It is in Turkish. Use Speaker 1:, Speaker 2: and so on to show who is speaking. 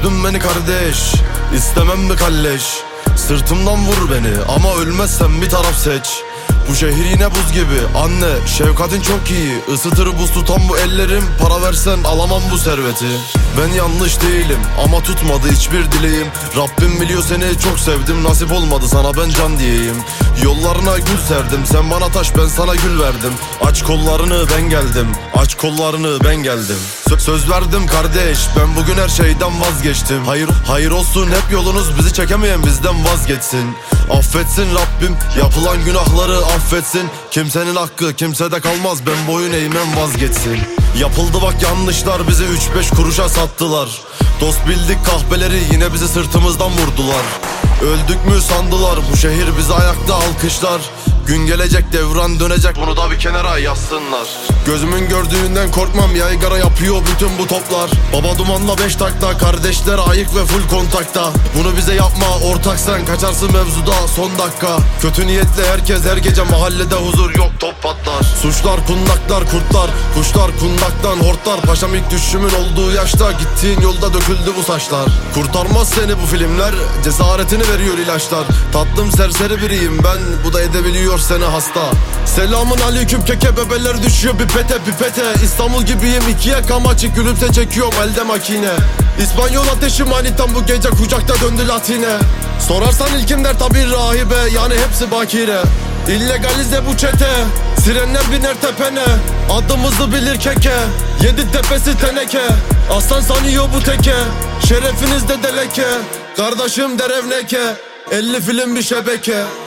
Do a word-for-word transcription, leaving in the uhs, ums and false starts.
Speaker 1: Üzdün beni kardeş, istemem bir kalleş. Sırtımdan vur beni ama ölmezsen bir taraf seç. Bu şehir yine buz gibi anne, şefkatin çok iyi. Isıtır buz tutan bu ellerim, para versen alamam bu serveti. Ben yanlış değilim ama tutmadı hiçbir dileğim. Rabbim biliyor seni çok sevdim, nasip olmadı sana ben can diyeyim. Yollarına gül serdim, sen bana taş ben sana gül verdim. Aç kollarını ben geldim, aç kollarını ben geldim. Sö Söz verdim kardeş, ben bugün her şeyden vazgeçtim. Hayır, hayır olsun hep yolunuz, bizi çekemeyen bizden vazgeçsin. Affetsin Rabbim, yapılan günahları affetsin. Kimsenin hakkı kimsede kalmaz, ben boyun eğmem vazgeçsin. Yapıldı bak yanlışlar, bizi üç beş kuruşa sattılar. Dost bildik kahpeleri yine bizi sırtımızdan vurdular. Öldük mü sandılar, bu şehir bizi ayakta alkışlar. Gün gelecek devran dönecek, bunu da bir kenara yazsınlar. Gözümün gördüğünden korkmam, yaygara yapıyor bütün bu toplar. Baba dumanla beş takta, kardeşler ayık ve full kontakta. Bunu bize yapma ortak, sen kaçarsın mevzuda son dakika. Kötü niyetle herkes her gece mahallede huzur yok, top patlar. Suçlar kundaklar kurtlar, kuşlar kundaktan hortlar. Paşam ilk düşümün olduğu yaşta, gittiğin yolda döküldü bu saçlar. Kurtarmaz seni bu filmler, cesaretini veriyor ilaçlar. Tatlım serseri biriyim ben, bu da edebiliyor seni hasta. Selamun aleyküm keke, bebeler düşüyor pipete pipete. İstanbul gibiyim ikiye kamaçı, gülümse çekiyorum elde makine. İspanyol ateşi manitam bu gece kucakta döndü latine. Sorarsan ilkim der tabi rahibe, yani hepsi bakire. İllegalize bu çete, sirenler biner tepene. Adımızı bilir keke, yedi tepesi teneke. Aslan sanıyor bu teke, şerefinizde deleke. Kardeşim der evneke, elli film bir şebeke.